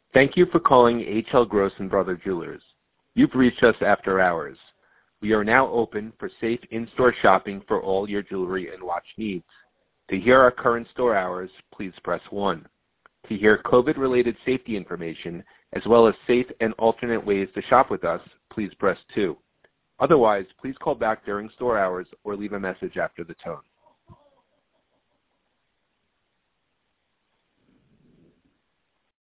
Thank you for calling H.L. Gross & Brother Jewelers. You've reached us after hours. We are now open for safe in-store shopping for all your jewelry and watch needs. To hear our current store hours, please press 1. To hear COVID-related safety information, as well as safe and alternate ways to shop with us, please press 2. Otherwise, please call back during store hours or leave a message after the tone.